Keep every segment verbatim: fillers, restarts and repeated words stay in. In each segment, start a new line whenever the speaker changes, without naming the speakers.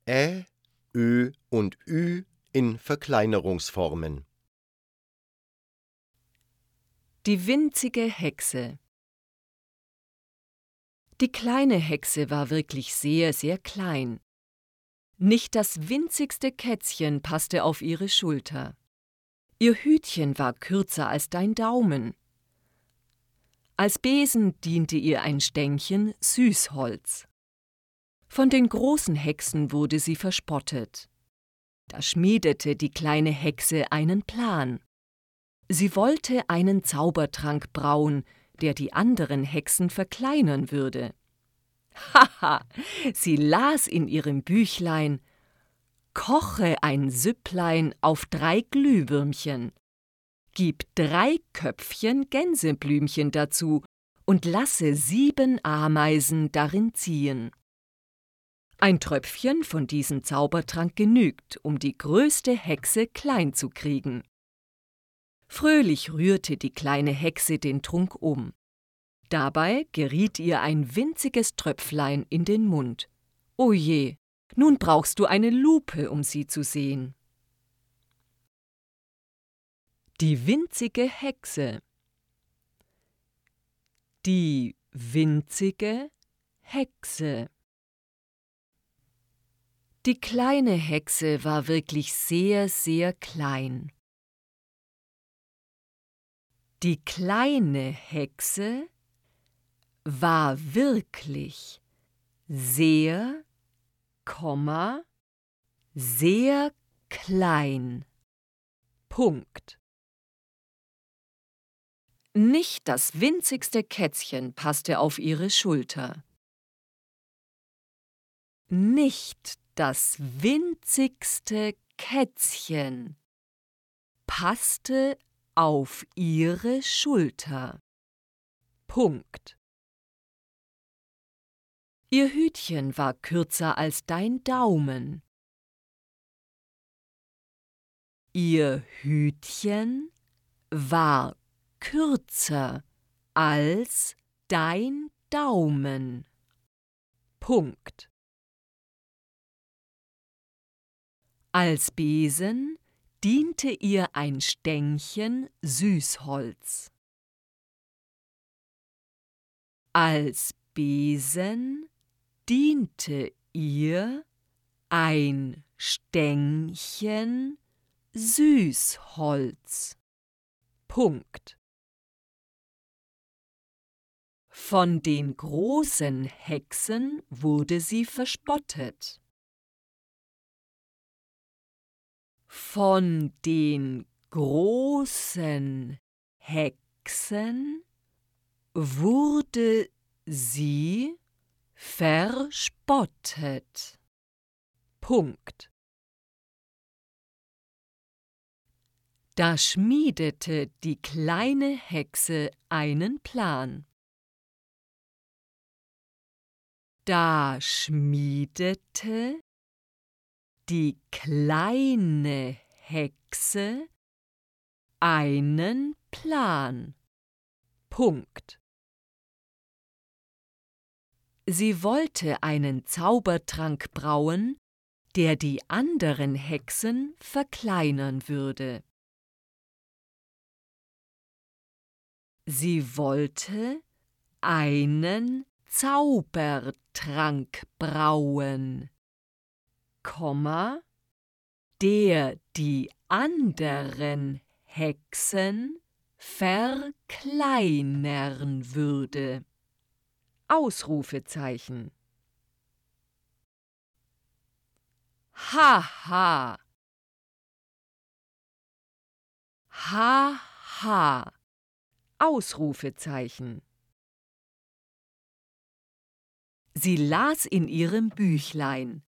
Ä, Ö und Ü in Verkleinerungsformen.
Die winzige Hexe. Die kleine Hexe war wirklich sehr, sehr klein. Nicht das winzigste Kätzchen passte auf ihre Schulter. Ihr Hütchen war kürzer als dein Daumen. Als Besen diente ihr ein Stängchen Süßholz. Von den großen Hexen wurde sie verspottet. Da schmiedete die kleine Hexe einen Plan. Sie wollte einen Zaubertrank brauen, der die anderen Hexen verkleinern würde. Haha, sie las in ihrem Büchlein: Koche ein Süpplein auf drei Glühwürmchen, gib drei Köpfchen Gänseblümchen dazu und lasse sieben Ameisen darin ziehen. Ein Tröpfchen von diesem Zaubertrank genügt, um die größte Hexe klein zu kriegen. Fröhlich rührte die kleine Hexe den Trunk um. Dabei geriet ihr ein winziges Tröpflein in den Mund. O je, nun brauchst du eine Lupe, um sie zu sehen. Die winzige Hexe. Die winzige Hexe. Die kleine Hexe war wirklich sehr, sehr klein. Die kleine Hexe war wirklich sehr, Komma, sehr klein. Punkt. Nicht das winzigste Kätzchen passte auf ihre Schulter. Nicht das winzigste Kätzchen passte auf ihre Schulter. Punkt. Ihr Hütchen war kürzer als dein Daumen. Ihr Hütchen war kürzer als dein Daumen. Punkt. Als Besen diente ihr ein Stängchen Süßholz. Als Besen diente ihr ein Stängchen Süßholz. Punkt. Von den großen Hexen wurde sie verspottet. Von den großen Hexen wurde sie verspottet. Punkt. Da schmiedete die kleine Hexe einen Plan. Da schmiedete die kleine Hexe einen Plan. Punkt. Sie wollte einen Zaubertrank brauen, der die anderen Hexen verkleinern würde. Sie wollte einen Zaubertrank brauen, Komma, der die anderen Hexen verkleinern würde. Ausrufezeichen. Haha. Haha. Ausrufezeichen. Sie las in ihrem Büchlein.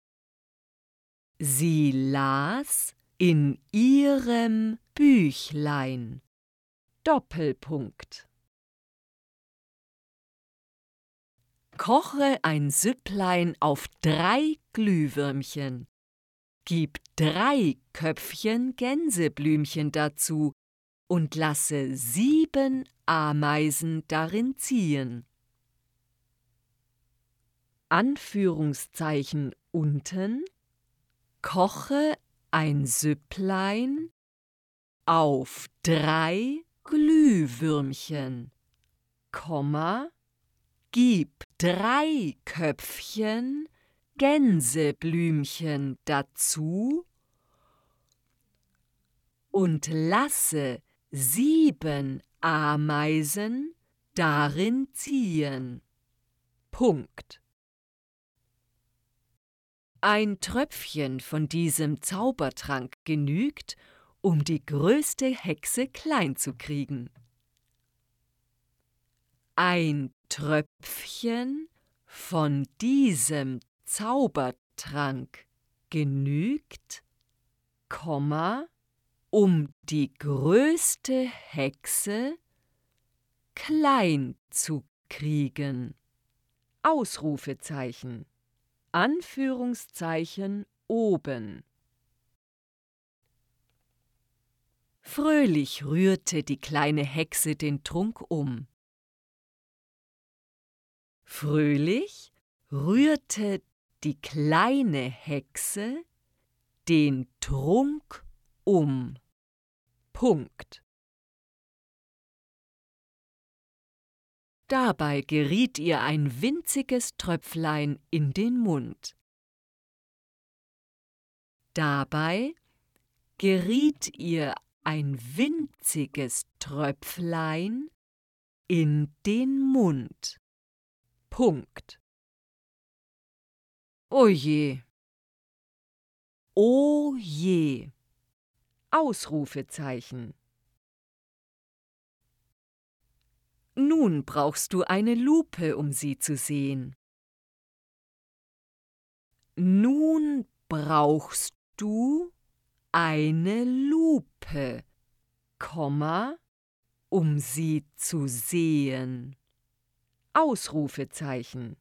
Sie las in ihrem Büchlein. Doppelpunkt. Koche ein Süpplein auf drei Glühwürmchen. Gib drei Köpfchen Gänseblümchen dazu und lasse sieben Ameisen darin ziehen. Anführungszeichen unten, koche ein Süpplein auf drei Glühwürmchen, Komma, gib drei Köpfchen Gänseblümchen dazu und lasse sieben Ameisen darin ziehen. Punkt. Ein Tröpfchen von diesem Zaubertrank genügt, um die größte Hexe klein zu kriegen. Ein Tröpfchen von diesem Zaubertrank genügt, Komma, um die größte Hexe klein zu kriegen. Ausrufezeichen. Anführungszeichen oben. Fröhlich rührte die kleine Hexe den Trunk um. Fröhlich rührte die kleine Hexe den Trunk um. Punkt. Dabei geriet ihr ein winziges Tröpflein in den Mund. Dabei geriet ihr ein winziges Tröpflein in den Mund. Punkt. O je. O je. Ausrufezeichen. Nun brauchst du eine Lupe, um sie zu sehen. Nun brauchst du eine Lupe, Komma, um sie zu sehen. Ausrufezeichen.